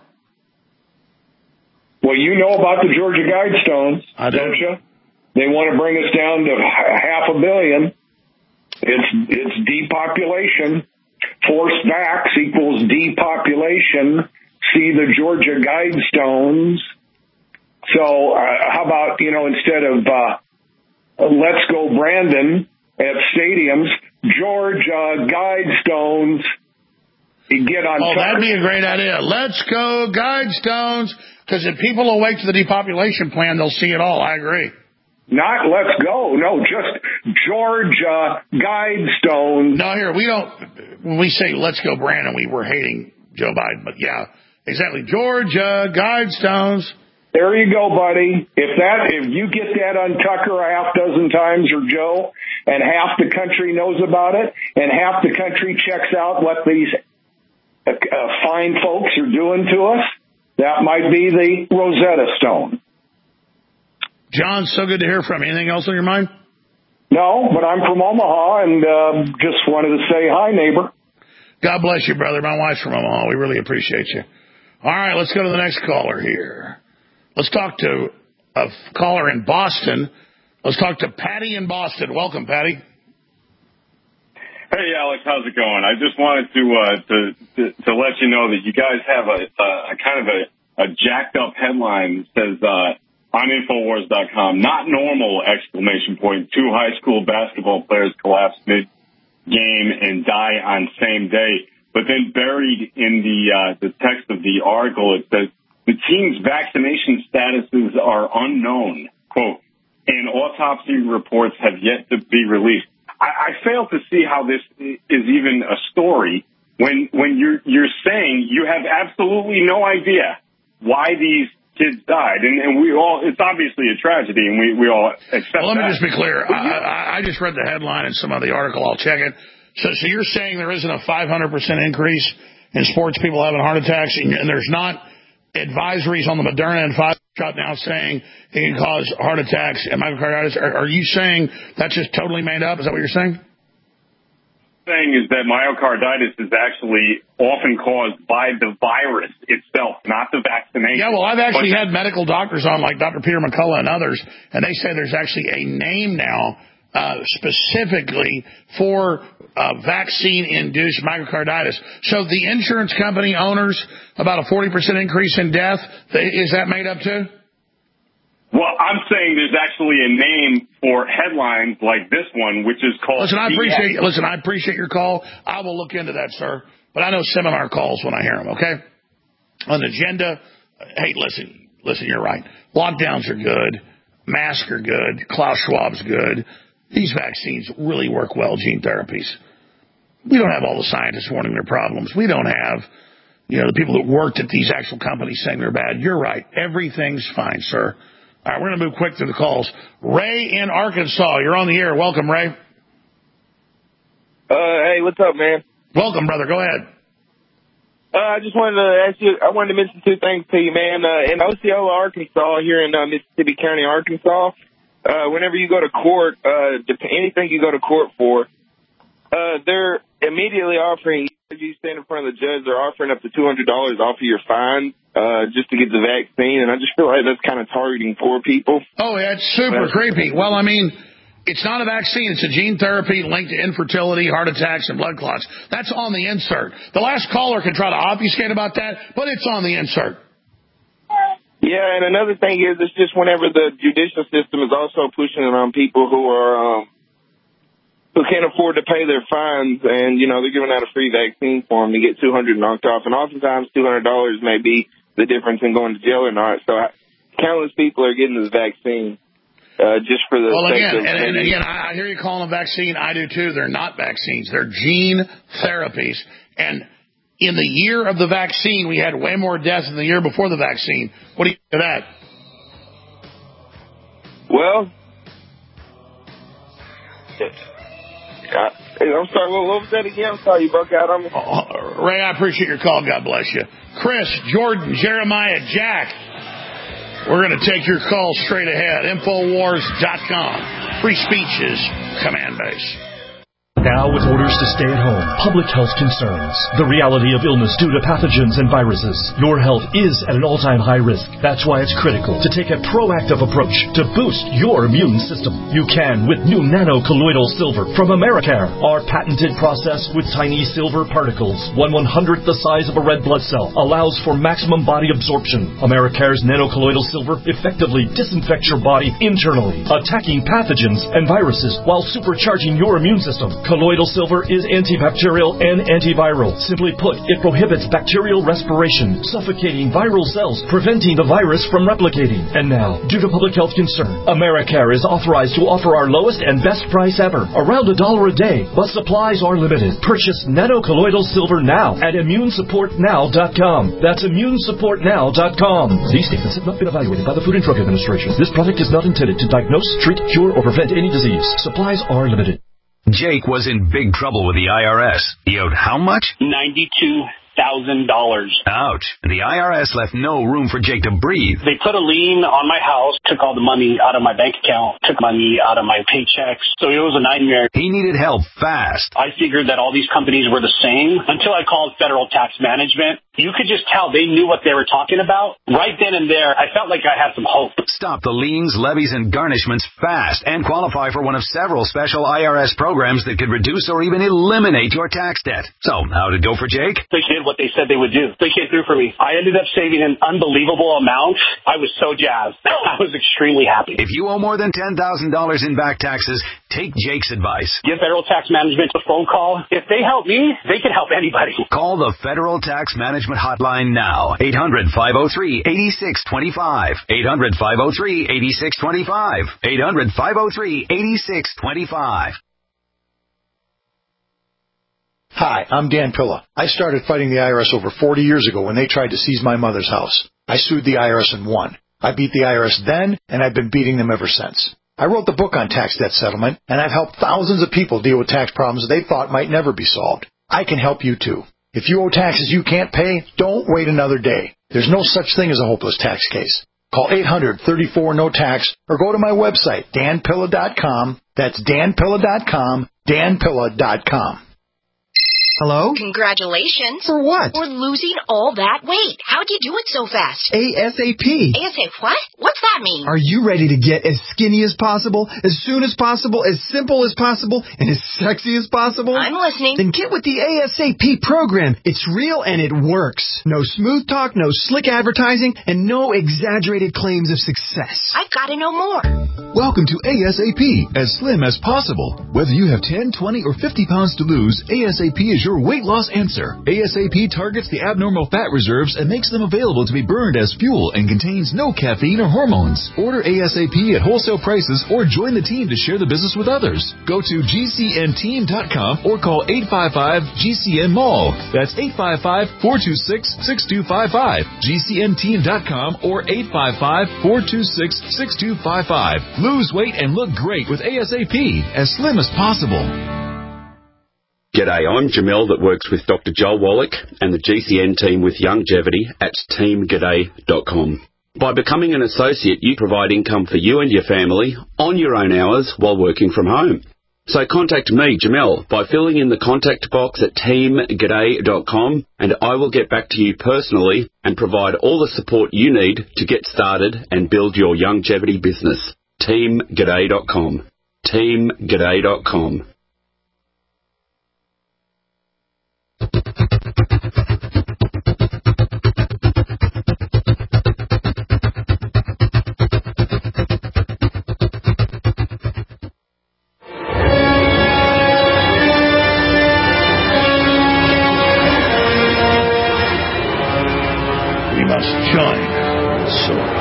Well, you know about the Georgia Guidestones, I do. don't you? They want to bring us down to half a billion. It's it's depopulation. Forced vax equals depopulation. See the Georgia Guidestones. So uh, how about, you know, instead of uh, Let's Go Brandon at stadiums, Georgia Guidestones. You get on. Oh, that'd be a great idea. Let's Go Guidestones. Because if people awake to the depopulation plan, they'll see it all. I agree. Not let's go. No, just Georgia Guidestones. No, here, we don't, when we say let's go Brandon, we were hating Joe Biden. But yeah, exactly. Georgia Guidestones. There you go, buddy. If that, if you get that on Tucker a half dozen times, or Joe, and half the country knows about it, and half the country checks out what these uh, uh, fine folks are doing to us, that might be the Rosetta Stone. John, so good to hear from you. Anything else on your mind? No, but I'm from Omaha, and uh, just wanted to say hi, neighbor. God bless you, brother. My wife's from Omaha. We really appreciate you. All right, let's go to the next caller here. Let's talk to a caller in Boston. Let's talk to Patty in Boston. Welcome, Patty. Hey, Alex, how's it going? I just wanted to uh, to, to to let you know that you guys have a, a, a kind of a, a jacked up headline that says uh, on Infowars dot com, not normal, exclamation point. Two high school basketball players collapse mid-game and die on same day. But then buried in the uh, the text of the article, it says, the team's vaccination statuses are unknown, quote, and autopsy reports have yet to be released. I, I fail to see how this is even a story when when you're you're saying you have absolutely no idea why these kids died, and, and we all, it's obviously a tragedy, and we, we all accept well, let that. me just be clear. I, I, I just read the headline and some of the article. I'll check it. So, so you're saying there isn't a five hundred percent increase in sports people having heart attacks, and, and there's not advisories on the Moderna and Pfizer shot now saying it can cause heart attacks and myocarditis? Are, are you saying that's just totally made up? Is that what you're saying? Saying is that myocarditis is actually often caused by the virus itself, not the vaccination. Yeah, well, I've actually had medical doctors on, like Doctor Peter McCullough and others, and they say there's actually a name now uh, specifically for uh, vaccine-induced myocarditis. So the insurance company owners, about a forty percent increase in death, they, is that made up too? Well, I'm saying there's actually a name for headlines like this one, which is called... Listen, I appreciate, listen, I appreciate your call. I will look into that, sir. But I know seminar calls when I hear them, okay? On the agenda, hey, listen, listen, you're right. Lockdowns are good. Masks are good. Klaus Schwab's good. These vaccines really work well, gene therapies. We don't have all the scientists warning their problems. We don't have, you know, the people that worked at these actual companies saying they're bad. You're right. Everything's fine, sir. All right, we're going to move quick through the calls. Ray in Arkansas, you're on the air. Welcome, Ray. Uh, hey, what's up, man? Welcome, brother. Go ahead. Uh, I just wanted to ask you, I wanted to mention two things to you, man. Uh, in Osceola, Arkansas, here in uh, Mississippi County, Arkansas, uh, whenever you go to court, uh, anything you go to court for, uh, they're immediately offering, if you stand in front of the judge, they're offering up to two hundred dollars off of your fine uh, just to get the vaccine. And I just feel like that's kind of targeting poor people. Oh, yeah, it's super but, creepy. Well, I mean, it's not a vaccine. It's a gene therapy linked to infertility, heart attacks, and blood clots. That's on the insert. The last caller can try to obfuscate about that, but it's on the insert. Yeah, and another thing is it's just whenever the judicial system is also pushing it on people who are um, who can't afford to pay their fines, and, you know, they're giving out a free vaccine for them to get two hundred dollars knocked off. And oftentimes two hundred dollars may be the difference in going to jail or not. So I, countless people are getting this vaccine. Uh, just for the well, sake again, of and, and again, I hear you calling them vaccine. I do too. They're not vaccines. They're gene therapies. And in the year of the vaccine, we had way more deaths than the year before the vaccine. What do you think of that? Well, uh, I'm sorry. What, what was that again? I'm sorry, you broke out on me. Oh, Ray, I appreciate your call. God bless you. Chris, Jordan, Jeremiah, Jack. We're going to take your call straight ahead. Infowars dot com. Free speech is command base. Now, with orders to stay at home, public health concerns, the reality of illness due to pathogens and viruses, your health is at an all-time high risk. That's why it's critical to take a proactive approach to boost your immune system. You can with new nano-colloidal silver from Americare. Our patented process with tiny silver particles, one one-hundredth the size of a red blood cell, allows for maximum body absorption. Americare's nano-colloidal silver effectively disinfects your body internally, attacking pathogens and viruses while supercharging your immune system. Colloidal silver is antibacterial and antiviral. Simply put, it prohibits bacterial respiration, suffocating viral cells, preventing the virus from replicating. And now, due to public health concern, Americare is authorized to offer our lowest and best price ever, around a dollar a day, but supplies are limited. Purchase nanocolloidal silver now at immune support now dot com. That's immune support now dot com. These statements have not been evaluated by the Food and Drug Administration. This product is not intended to diagnose, treat, cure, or prevent any disease. Supplies are limited. Jake was in big trouble with the I R S. He owed how much? ninety-two thousand dollars. Ouch. The I R S left no room for Jake to breathe. They put a lien on my house, took all the money out of my bank account, took money out of my paychecks. So it was a nightmare. He needed help fast. I figured that all these companies were the same until I called Federal Tax Management. You could just tell they knew what they were talking about. Right then and there, I felt like I had some hope. Stop the liens, levies, and garnishments fast and qualify for one of several special I R S programs that could reduce or even eliminate your tax debt. So, how'd it go for Jake? They did what they said they would do. They came through for me. I ended up saving an unbelievable amount. I was so jazzed. I was extremely happy. If you owe more than ten thousand dollars in back taxes, take Jake's advice. Give Federal Tax Management a phone call. If they help me, they can help anybody. Call the Federal Tax Management Hotline now. eight hundred, five oh three, eight six two five. eight hundred, five oh three, eight six two five. eight hundred, five oh three, eight six two five. Hi, I'm Dan Pilla. I started fighting the I R S over forty years ago when they tried to seize my mother's house. I sued the I R S and won. I beat the I R S then, and I've been beating them ever since. I wrote the book on tax debt settlement, and I've helped thousands of people deal with tax problems they thought might never be solved. I can help you too. If you owe taxes you can't pay, don't wait another day. There's no such thing as a hopeless tax case. Call eight hundred, thirty-four, no tax or go to my website, dan pilla dot com. That's dan pilla dot com, dan pilla dot com. Hello? Congratulations. For what? For losing all that weight. How'd you do it so fast? ASAP. ASAP what? What's that mean? Are you ready to get as skinny as possible, as soon as possible, as simple as possible, and as sexy as possible? I'm listening. Then get with the ASAP program. It's real and it works. No smooth talk, no slick advertising, and no exaggerated claims of success. I've got to know more. Welcome to ASAP, as slim as possible. Whether you have ten, twenty, or fifty pounds to lose, ASAP is your weight loss answer. ASAP targets the abnormal fat reserves and makes them available to be burned as fuel and contains no caffeine or hormones. Order ASAP at wholesale prices or join the team to share the business with others. Go to G C N team dot com or call eight five five G C N mall. That's eight five five, four two six, six two five five. G C N team dot com or eight five five, four two six, six two five five. Lose weight and look great with ASAP, as slim as possible. G'day, I'm Jamel that works with Doctor Joel Wallach and the G C N team with Longevity at team g'day dot com. By becoming an associate, you provide income for you and your family on your own hours while working from home. So contact me, Jamel, by filling in the contact box at team g'day dot com and I will get back to you personally and provide all the support you need to get started and build your longevity business. team g'day dot com. team g'day dot com. We must join the sword.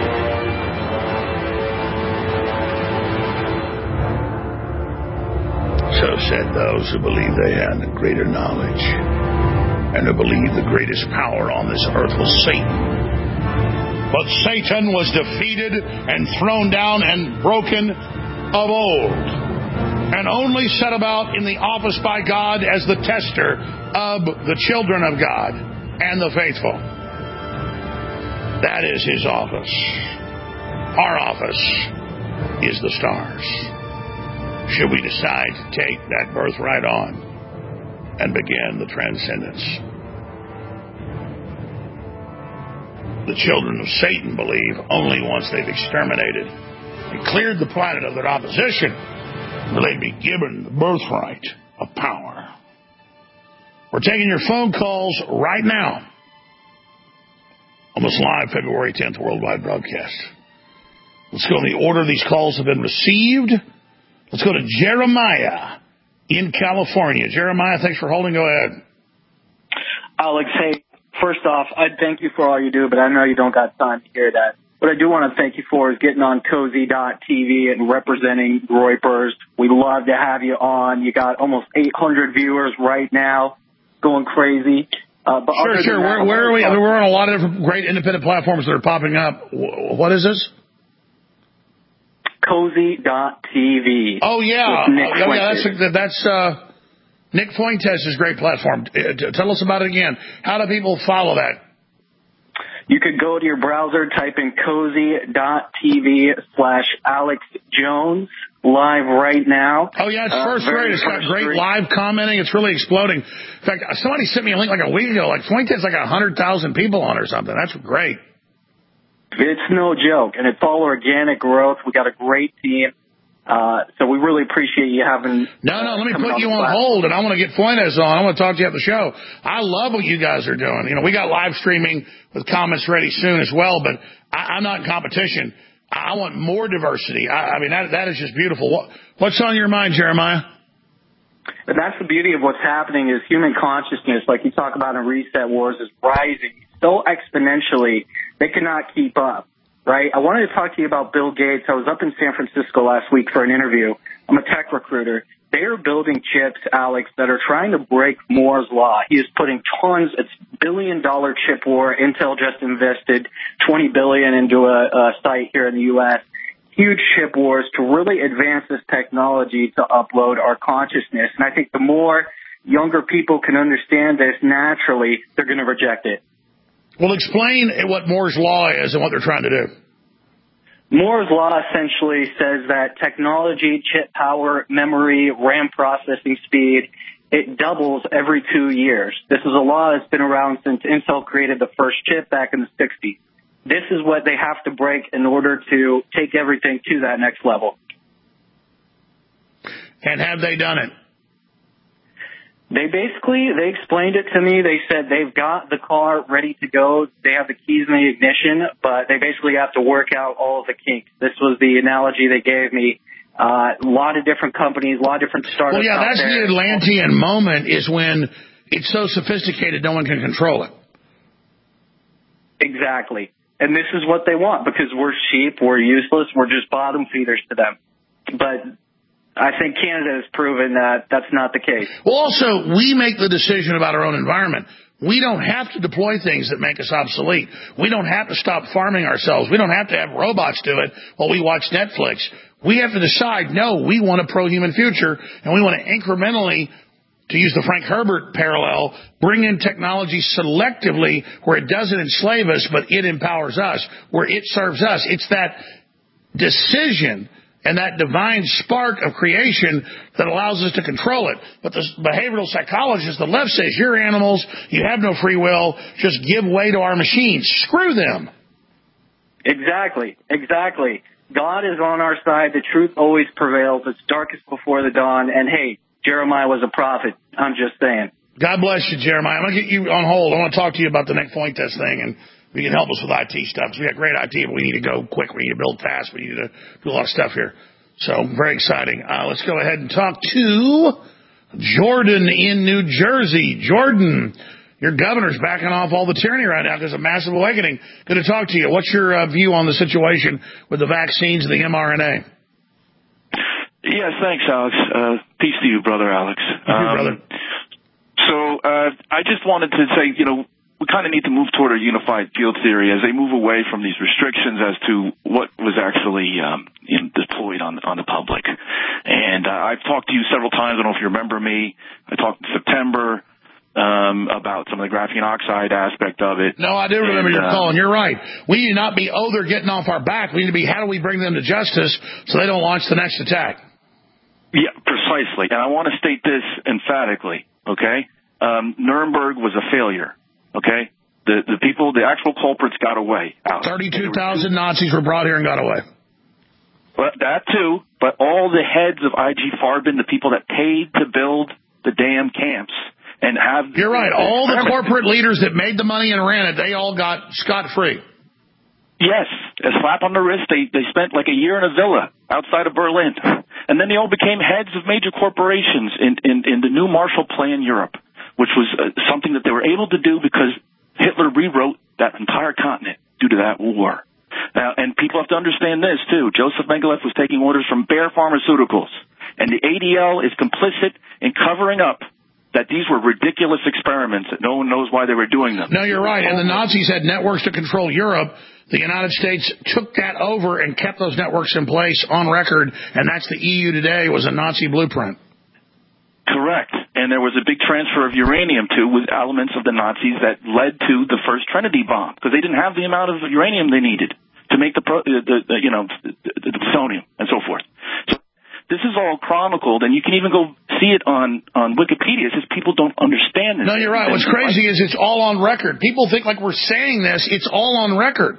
So said those who believed they had greater knowledge, and who believed the greatest power on this earth was Satan. But Satan was defeated and thrown down and broken of old, and only set about in the office by God as the tester of the children of God and the faithful. That is his office. Our office is the stars. Should we decide to take that birthright on and begin the transcendence? The children of Satan believe only once they've exterminated and cleared the planet of their opposition will they be given the birthright of power. We're taking your phone calls right now on this live February tenth worldwide broadcast. Let's go in the order these calls have been received. Let's go to Jeremiah in California. Jeremiah, thanks for holding. Go ahead. Alex, hey, first off, I thank you for all you do, but I know you don't got time to hear that. What I do want to thank you for is getting on cozy dot T V and representing Groypers. We love to have you on. You got almost eight hundred viewers right now, going crazy. Uh, but sure, sure. Where, that, where are we? We're on a lot of different great independent platforms that are popping up. What is this? cozy dot T V. Oh, yeah. Oh, yeah, that's, that's uh, Nick Fuentes' great platform. Tell us about it again. How do people follow that? You could go to your browser, type in cozy dot T V slash Alex Jones live right now. Oh, yeah, it's first uh, rate. It's got great rate. live commenting. It's really exploding. In fact, somebody sent me a link like a week ago. Like, Fuentes like one hundred thousand people on or something. That's great. It's no joke, and it's all organic growth. We got a great team. Uh, so we really appreciate you having... No, no, let me put you on hold, and I want to get Fuentes on. I want to talk to you after the show. I love what you guys are doing. You know, we got live streaming with comments ready soon as well, but I, I'm not in competition. I want more diversity. I, I mean, that that is just beautiful. What, what's on your mind, Jeremiah? And that's the beauty of what's happening is human consciousness, like you talk about in Reset Wars, is rising so exponentially they cannot keep up. Right? I wanted to talk to you about Bill Gates. I was up in San Francisco last week for an interview. I'm a tech recruiter. They are building chips, Alex, that are trying to break Moore's Law. He is putting tons, it's billion dollar chip war. Intel just invested twenty billion dollars into a, a site here in the U S. Huge chip wars to really advance this technology to upload our consciousness. And I think the more younger people can understand this naturally, they're going to reject it. Well, explain what Moore's Law is and what they're trying to do. Moore's Law essentially says that technology, chip power, memory, RAM processing speed, it doubles every two years. This is a law that's been around since Intel created the first chip back in the sixties. This is what they have to break in order to take everything to that next level. And have they done it? They basically, they explained it to me. They said they've got the car ready to go. They have the keys in the ignition, but they basically have to work out all of the kinks. This was the analogy they gave me. Uh, a lot of different companies, a lot of different startups. Well, yeah, that's there. the Atlantean moment is when it's so sophisticated no one can control it. Exactly. And this is what they want because we're sheep, we're useless, we're just bottom feeders to them. But I think Canada has proven that that's not the case. Well, also, we make the decision about our own environment. We don't have to deploy things that make us obsolete. We don't have to stop farming ourselves. We don't have to have robots do it while we watch Netflix. We have to decide, no, we want a pro-human future, and we want to incrementally, to use the Frank Herbert parallel, bring in technology selectively where it doesn't enslave us, but it empowers us, where it serves us. It's that decision and that divine spark of creation that allows us to control it. But the behavioral psychologist, the left, says, you're animals, you have no free will, just give way to our machines. Screw them. Exactly, exactly. God is on our side. The truth always prevails. It's darkest before the dawn. And, hey, Jeremiah was a prophet. I'm just saying. God bless you, Jeremiah. I'm going to get you on hold. I want to talk to you about the Nick Fuentes thing, and you can help us with I T stuff. Because we got great I T, but we need to go quick. We need to build fast. We need to do a lot of stuff here. So, very exciting. Uh, let's go ahead and talk to Jordan in New Jersey. Jordan, your governor's backing off all the tyranny right now because of massive awakening. Good to talk to you. What's your uh, view on the situation with the vaccines and the mRNA? Yes, thanks, Alex. Uh, peace to you, brother Alex. Thank you, um, brother. So, uh, I just wanted to say, you know, we kind of need to move toward a unified field theory as they move away from these restrictions as to what was actually um, you know, deployed on, on the public. And uh, I've talked to you several times. I don't know if you remember me. I talked in September um, about some of the graphene oxide aspect of it. No, I do remember and, your uh, call, and you're right. We need to not be, oh, they're getting off our back. We need to be, how do we bring them to justice so they don't launch the next attack? Yeah, precisely. And I want to state this emphatically, okay? Um, Nuremberg was a failure. Okay, the the people, the actual culprits got away. Thirty-two thousand Nazis were brought here and got away. But that too. But all the heads of I G Farben, the people that paid to build the damn camps, and have you're right. All the corporate leaders that made the money and ran it, they all got scot free. Yes, a slap on the wrist. They they spent like a year in a villa outside of Berlin. And then they all became heads of major corporations in, in, in the new Marshall Plan Europe, which was uh, something that they were able to do because Hitler rewrote that entire continent due to that war. Now, and people have to understand this, too. Joseph Mengele was taking orders from Bayer Pharmaceuticals, and the A D L is complicit in covering up that these were ridiculous experiments that no one knows why they were doing them. No, you're right. And the Nazis had networks to control Europe. The United States took that over and kept those networks in place on record, and that's the E U today was a Nazi blueprint. Correct. And there was a big transfer of uranium, too, with elements of the Nazis that led to the first Trinity bomb, because they didn't have the amount of uranium they needed to make the, pro, the, the you know, the, the plutonium and so forth. So this is all chronicled, and you can even go see it on, on Wikipedia. It's just people don't understand this. No, you're right. What's crazy is it's all on record. People think like we're saying this. It's all on record.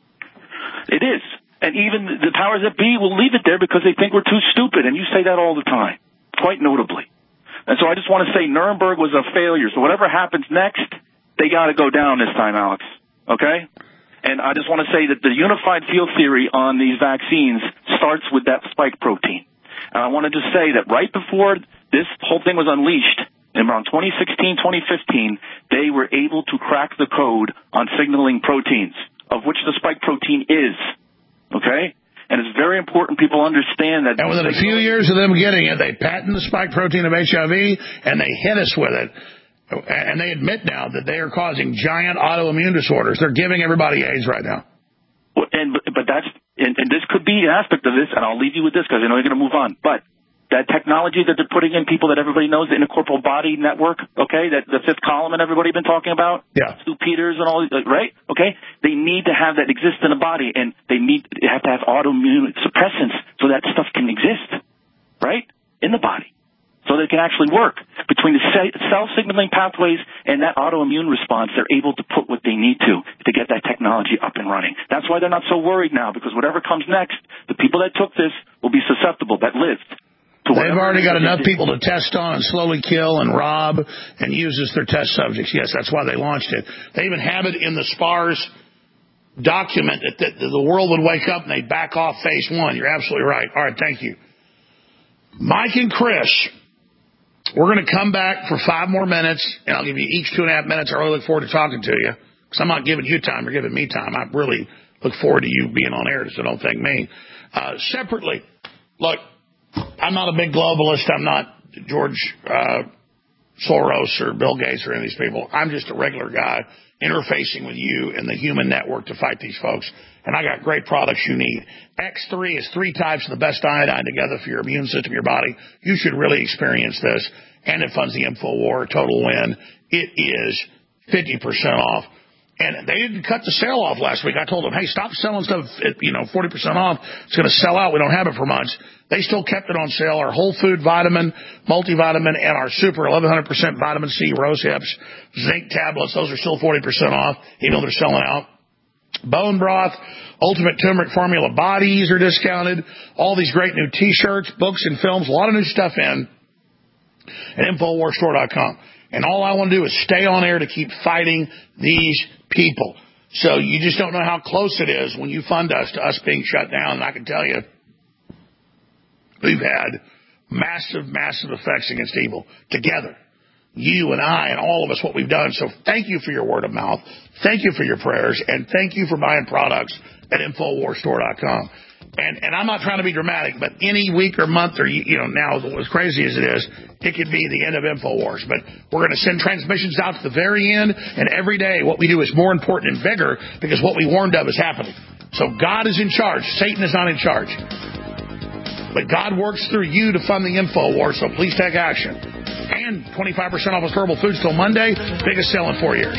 It is. And even the powers that be will leave it there because they think we're too stupid, and you say that all the time, quite notably. And so I just want to say Nuremberg was a failure. So whatever happens next, they got to go down this time, Alex. Okay? And I just want to say that the unified field theory on these vaccines starts with that spike protein. And I wanted to say that right before this whole thing was unleashed, in around twenty sixteen, twenty fifteen, they were able to crack the code on signaling proteins, of which the spike protein is. Okay? And it's very important people understand that. And within a few years of them getting it, they patent the spike protein of H I V, and they hit us with it. And they admit now that they are causing giant autoimmune disorders. They're giving everybody AIDS right now. Well, and but that's and, and this could be an aspect of this, and I'll leave you with this because I know you're going to move on. But that technology that they're putting in people that everybody knows, the intracorporeal body network, okay, that the fifth column and everybody been talking about, yeah, Stu Peters and all, right? Okay, they need to have that exist in the body, and they need they have to have autoimmune suppressants so that stuff can exist, right, in the body, so they can actually work between the cell signaling pathways and that autoimmune response. They're able to put what they need to to get that technology up and running. That's why they're not so worried now, because whatever comes next, the people that took this will be susceptible, that lived. They've already got enough people to test on and slowly kill and rob and use as their test subjects. Yes, that's why they launched it. They even have it in the SPARS document that the, the world would wake up and they'd back off phase one. You're absolutely right. All right, thank you. Mike and Chris, we're going to come back for five more minutes, and I'll give you each two and a half minutes. I really look forward to talking to you, because I'm not giving you time. You're giving me time. I really look forward to you being on air, so don't thank me. Uh, separately, look, I'm not a big globalist. I'm not George uh, Soros or Bill Gates or any of these people. I'm just a regular guy interfacing with you and the human network to fight these folks. And I got great products you need. X three is three types of the best iodine together for your immune system, your body. You should really experience this. And it funds the InfoWar Total Win. It is fifty percent off. And they didn't cut the sale off last week. I told them, hey, stop selling stuff at, you know, forty percent off. It's going to sell out. We don't have it for months. They still kept it on sale. Our whole food vitamin, multivitamin, and our super eleven hundred percent vitamin C, rose hips, zinc tablets, those are still forty percent off, even though they're selling out. Bone broth, ultimate turmeric formula bodies are discounted. All these great new T-shirts, books, and films. A lot of new stuff in at Infowar Store dot com. And all I want to do is stay on air to keep fighting these people. So you just don't know how close it is when you fund us to us being shut down. And I can tell you, we've had massive, massive effects against evil together. You and I and all of us, what we've done. So thank you for your word of mouth. Thank you for your prayers. And thank you for buying products at Infowar Store dot com. And, and I'm not trying to be dramatic, but any week or month or, you know, now, as crazy as it is, it could be the end of InfoWars. But we're going to send transmissions out to the very end, and every day what we do is more important and bigger because what we warned of is happening. So God is in charge. Satan is not in charge. But God works through you to fund the InfoWars, so please take action. And twenty-five percent off of herbal foods till Monday. Biggest sale in four years.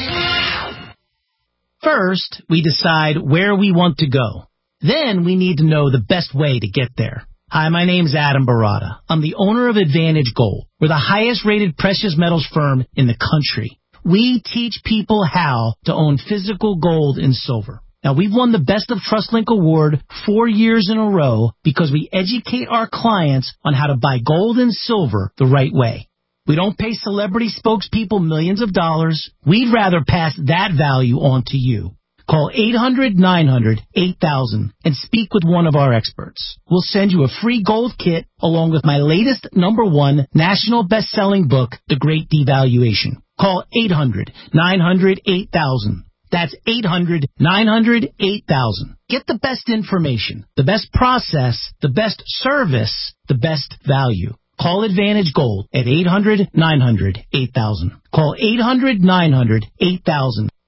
First, we decide where we want to go. Then we need to know the best way to get there. Hi, my name's Adam Barata. I'm the owner of Advantage Gold. We're the highest rated precious metals firm in the country. We teach people how to own physical gold and silver. Now, we've won the Best of TrustLink Award four years in a row because we educate our clients on how to buy gold and silver the right way. We don't pay celebrity spokespeople millions of dollars. We'd rather pass that value on to you. Call eight hundred nine hundred eight thousand and speak with one of our experts. We'll send you a free gold kit along with my latest number one national best-selling book, The Great Devaluation. Call eight hundred nine hundred eight thousand. That's eight hundred nine hundred eight thousand. Get the best information, the best process, the best service, the best value. Call Advantage Gold at eight hundred nine hundred eight thousand. Call eight hundred nine hundred eight thousand.